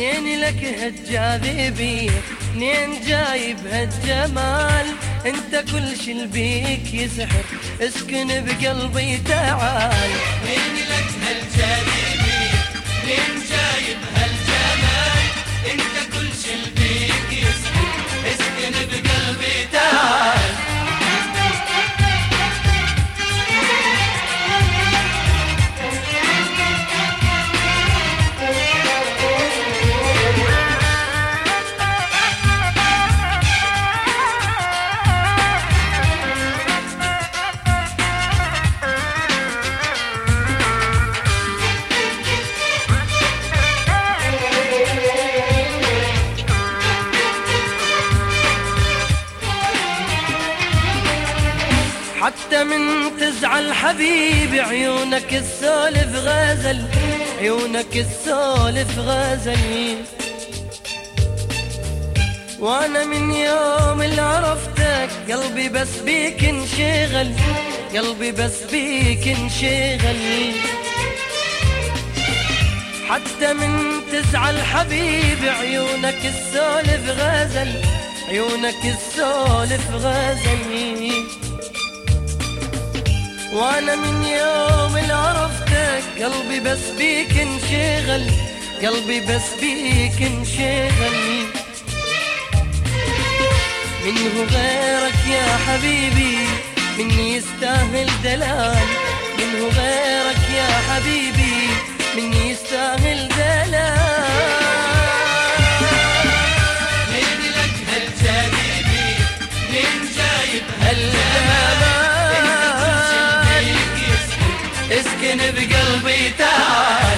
منين لك هالجاذبية، منين جايب هالجمال، انت كل شي بيك يسحر، اسكن بقلبي تعال. منين لك هالجاذبية، منين جايب هالجمال، انت كل شي بيك يسحر، اسكن بقلبي تعال. حتى من تزعل حبيبي عيونك السولف غزل، عيونك السولف غزل. وانا من يوم اللي عرفتك قلبي بس بيك انشغل، قلبي بس بيك انشغل. حتى من تزعل حبيبي عيونك السولف غزل، عيونك السولف غزل. وانا من يوم اللي عرفتك قلبي بس بيك انشغل، قلبي بس بيك انشغل. منه غيرك يا حبيبي من يستاهل دلال، منه غيرك يا حبيبي من يستاهل دلال. منين لك هالجاذبية، منين جايب هالجمال، اسكن بقلبي تعال.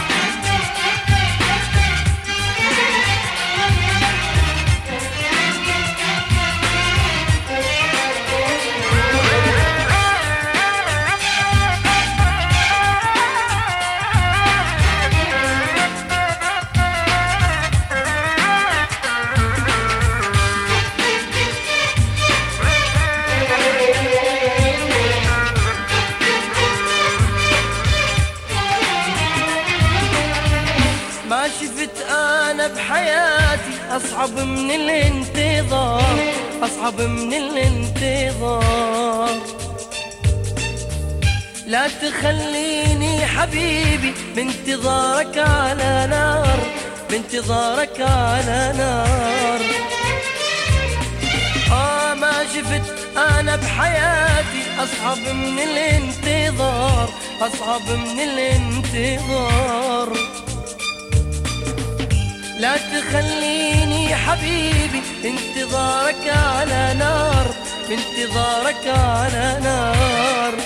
ما شفت أنا بحياتي أصعب من الانتظار، أصعب من الانتظار. لا تخليني حبيبي بانتظارك على نار، بانتظارك على نار. ما شفت أنا بحياتي أصعب من الانتظار، أصعب من الانتظار. لا تخليني حبيبي بانتظارك على نار، بانتظارك على نار.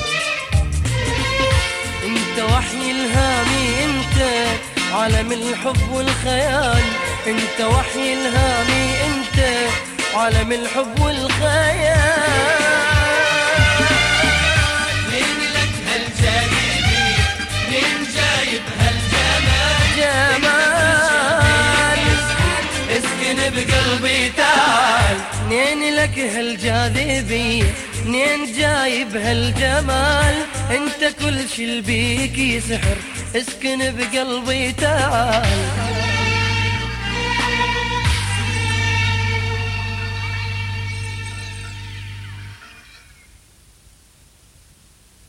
انت وحي الهامي، انت عالم الحب والخيال، انت وحي الهامي، انت عالم الحب والخيال. منين لك هالجاذبية، منين جايب هالجمال، جمال اسكن بقلبي تعال. منين لك هالجاذبية، منين جايب هالجمال، انت كل شي بيك يسحر، اسكن بقلبي تعال.